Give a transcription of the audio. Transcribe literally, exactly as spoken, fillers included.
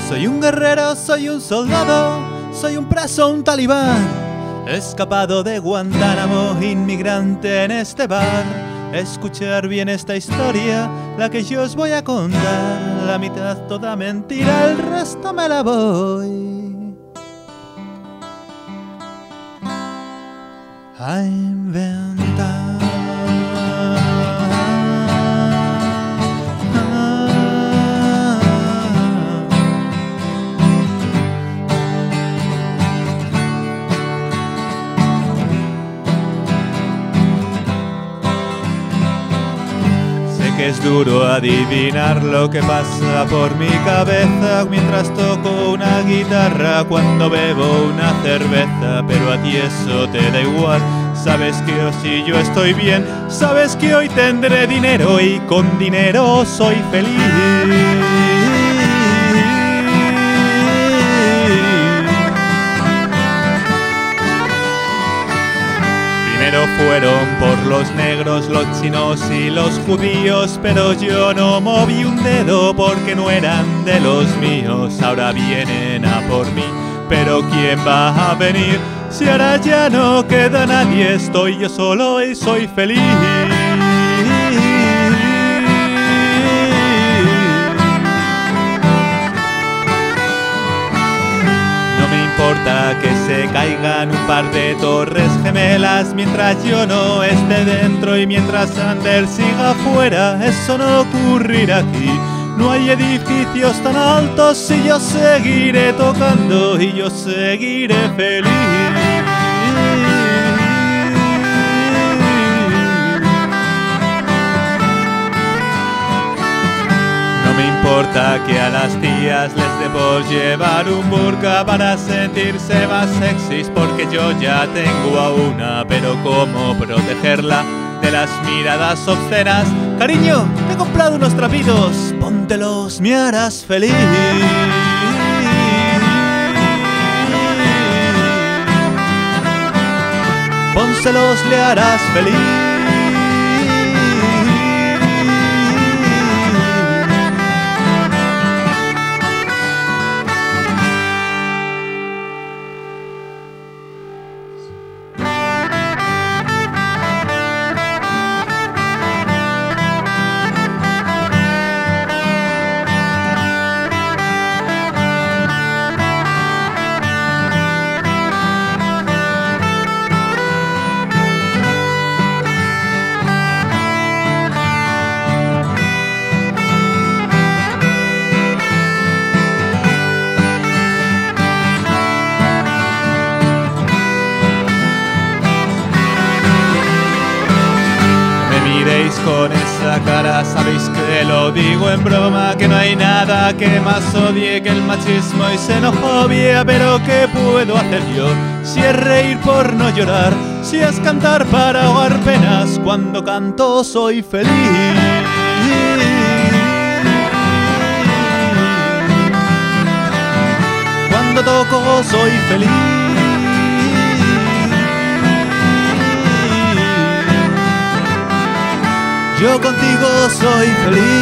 Soy un guerrero, soy un soldado, soy un preso, un talibán, escapado de Guantánamo, inmigrante en este bar. Escuchar bien esta historia, la que yo os voy a contar. La mitad toda mentira, el resto me la voy a inventar. Que es duro adivinar lo que pasa por mi cabeza mientras toco una guitarra, cuando bebo una cerveza, pero a ti eso te da igual. Sabes que hoy si yo estoy bien, sabes que hoy tendré dinero y con dinero soy feliz. Primero fueron por los negros, los chinos y los judíos, pero yo no moví un dedo porque no eran de los míos. Ahora vienen a por mí, pero ¿quién va a venir? Si ahora ya no queda nadie, estoy yo solo y soy feliz. No importa que se caigan un par de torres gemelas mientras yo no esté dentro y mientras Ander siga afuera, eso no ocurrirá aquí. No hay edificios tan altos y yo seguiré tocando y yo seguiré feliz. No me importa que a las tías les dé por llevar un burka para sentirse más sexys, porque yo ya tengo a una, pero ¿cómo protegerla de las miradas obscenas? Cariño, te he comprado unos trapitos, póntelos, me harás feliz. Pónselos, le harás feliz. Con esa cara sabéis que lo digo en broma, que no hay nada que más odie que el machismo y xenofobia. Pero ¿qué puedo hacer yo? Si es reír por no llorar, si es cantar para ahogar penas, cuando canto soy feliz. Cuando toco soy feliz. Yo contigo soy feliz.